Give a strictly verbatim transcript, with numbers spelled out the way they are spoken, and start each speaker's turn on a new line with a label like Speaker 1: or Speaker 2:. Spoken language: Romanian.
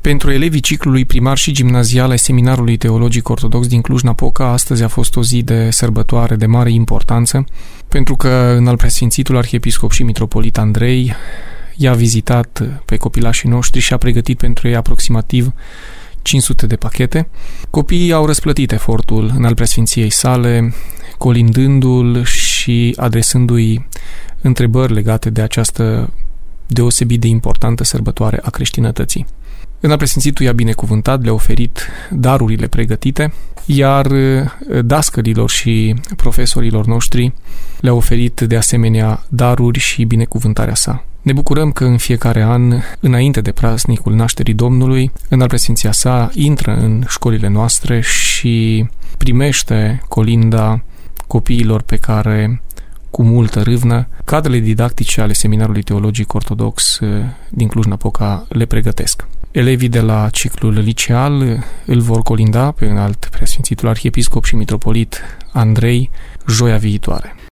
Speaker 1: Pentru elevii ciclului primar și gimnazial ai Seminarului Teologic Ortodox din Cluj-Napoca, astăzi a fost o zi de sărbătoare de mare importanță, pentru că în al preasfințitul arhiepiscop și mitropolit Andrei i-a vizitat pe copilașii noștri și a pregătit pentru ei aproximativ cinci sute de pachete. Copiii au răsplătit efortul în al preasfinției sale, colindându-l și adresându-i întrebări legate de această deosebit de importantă sărbătoare a creștinătății. În al preasfințitul i-a binecuvântat, le-a oferit darurile pregătite, iar dascălilor și profesorilor noștri le-a oferit de asemenea daruri și binecuvântarea sa. Ne bucurăm că în fiecare an, înainte de praznicul nașterii Domnului, în al preasfinția sa intră în școlile noastre și primește colinda copiilor pe care, cu multă râvnă, cadrele didactice ale Seminarului Teologic Ortodox din Cluj-Napoca le pregătesc. Elevii de la ciclul liceal îl vor colinda pe înalt preasfințitul arhiepiscop și mitropolit Andrei joia viitoare.